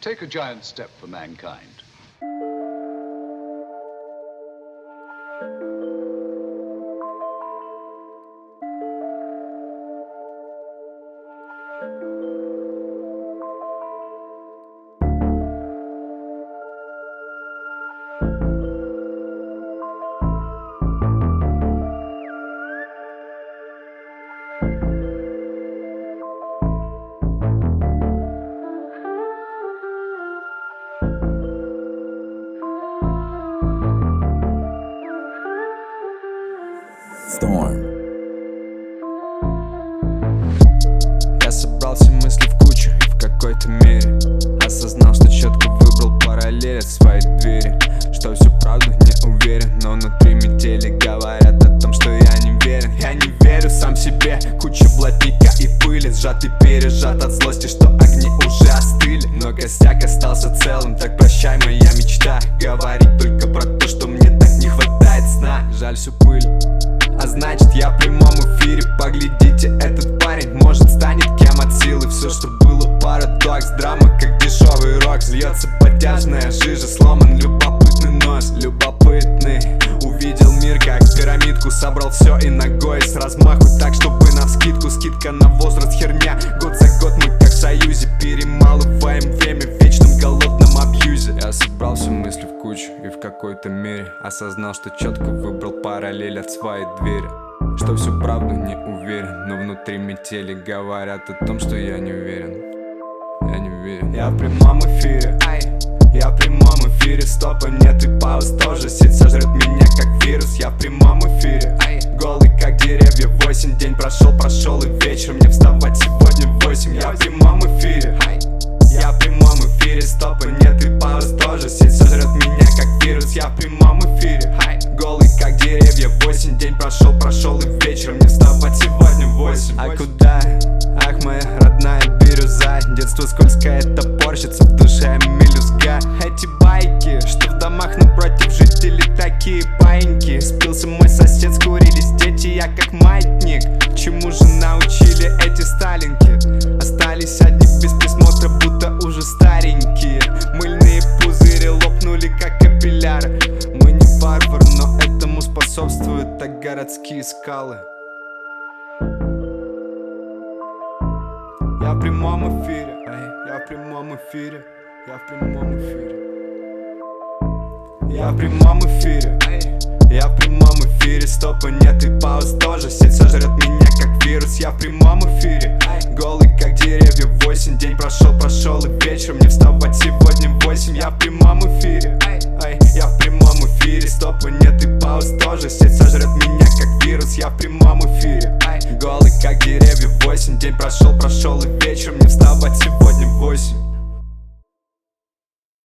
take a giant step for mankind. Storm. Я собрал все мысли в кучу и в какой-то мере осознал, что четко выбрал параллель от своей двери. Что всю правду не уверен, но внутри метели говорят о том, что я не верен. Я не верю сам себе, куча блатника и пыли, сжат и пережат от злости, что огни уже остыли. Но костяк остался целым, так прощай моя мечта. Говорить только про то, что мне так не хватает сна. Жаль всю пыль, а значит я в прямом эфире. Поглядите, этот парень может станет кем от силы. Все, что было парадокс, драма как дешевый рок. Льется подтяжная жижа, сломан любопытный нос. Любопытный, увидел мир как пирамидку. Собрал все и ногой с размаху, так чтобы навскидку. Скидка на возраст херня, год за год мы как в союзе. Перемалываем время в вечном голодном абьюзе. Я собрал все мысли в кучу и в какой-то мере осознал, что четко выбрал параллель от своей двери. Что всю правду не уверен, но внутри метели говорят о том, что я не уверен. Я не уверен. Я в прямом эфире, я в прямом эфире. Стопа нет и пауз тоже, сеть сожрет меня как вирус. Я в прямом эфире, голый как деревья в осень. День прошел и вечер мне вставать сегодня в 8. Я в прямом эфире, я в прямом эфире. Стопа нет и пауз тоже, сеть сожрет меня как вирус. Я в прямом эфире, голый как деревья в осень. День прошел и вечер мне вставать сегодня в 8. А куда? Ах, моя родная бирюза. Детство скользкое топорщится, в душе мелюзга. Эти байки, что в домах напротив жители такие паиньки. Спился мой сосед, скурились дети, я как маятник. Чему же научили эти сталинки? Остались одни без присмотра, будто уже старенькие. Мыльные пузыри лопнули как капилляры. Мы не варвары, но этому способствуют так городские скалы. Я в прямом эфире, я в прямом эфире, я в прямом эфире. Я в прямом эфире, я в прямом эфире. Стопа нет и пауз тоже, сеть сожрет меня как вирус. Я в прямом эфире, голый как деревья в осень. День прошел и вечер мне вставать сегодня в 8. Я в прямом эфире, я в прямом эфире. Стопа нет и пауз тоже, сеть сожрет меня как вирус. Я в прямом эфире, голый как деревья в осень. День прошел и вечер мне вставать сегодня в 8.